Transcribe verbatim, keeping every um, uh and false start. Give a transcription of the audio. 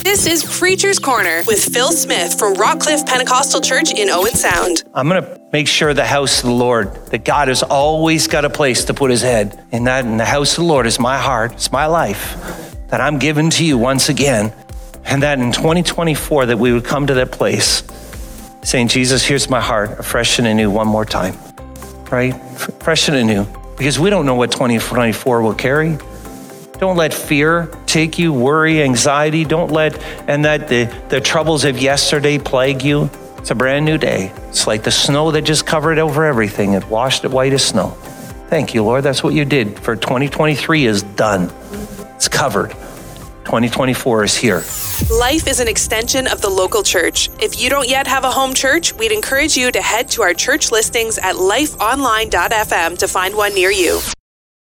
This is Preacher's Corner with Phil Smith from Rockcliffe Pentecostal Church in Owen Sound. I'm going to make sure the house of the Lord, that God has always got a place to put his head. And that in the house of the Lord is my heart, it's my life, that I'm giving to you once again. And that in twenty twenty-four, that we would come to that place saying, Jesus, here's my heart, afresh and anew one more time, right? Fresh and anew. Because we don't know what twenty twenty-four will carry. Don't let fear take you, worry, anxiety. Don't let, and that the, the troubles of yesterday plague you. It's a brand new day. It's like the snow that just covered over everything. It washed it white as snow. Thank you, Lord. That's what you did. For twenty twenty-three is done. It's covered. twenty twenty-four is here. Life is an extension of the local church. If you don't yet have a home church, we'd encourage you to head to our church listings at life online dot f m to find one near you.